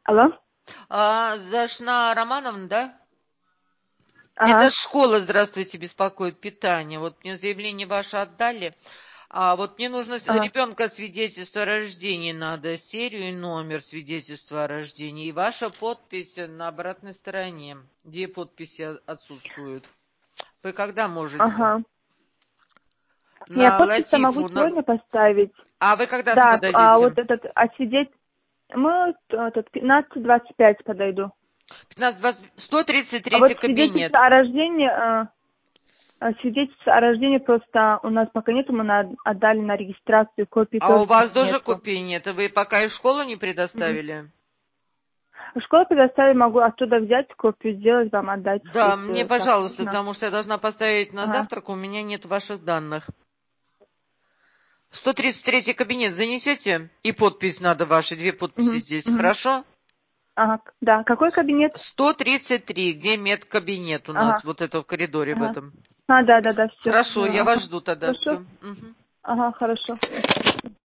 Алло? Зашна Романовна, да? Это Ага, школа, здравствуйте, беспокоит питание. Вот мне заявление ваше отдали. А вот мне нужно ага, ребенка свидетельство о рождении надо, серию и номер свидетельства о рождении. И ваша подпись на обратной стороне. Две подписи отсутствуют. Вы когда можете? ага. Я На подпись-то могу Латифу. сегодня поставить. А вы когда Да, а подойдете? вот этот, осидеть, мы этот 15:25 подойду. 133 А вот кабинет. свидетельство о рождении просто у нас пока нету, мы отдали на регистрацию, копии А у тоже вас тоже нету. копии нет? Вы пока и в школу не М. предоставили? Школу предоставить могу оттуда взять копию, сделать, вам отдать, Да, мне, если так пожалуйста, нужно. потому что я должна поставить на Ага. завтрак, у меня нет ваших данных. 133 кабинет занесете? И подпись надо ваши, две подписи Мгм, здесь, мгм. хорошо? Ага, да. Какой кабинет? 133, где медкабинет у Ага, нас, вот это в коридоре в ага. этом. Да, все. Хорошо, я вас Ага. жду тогда, Хорошо. все. Ага, хорошо.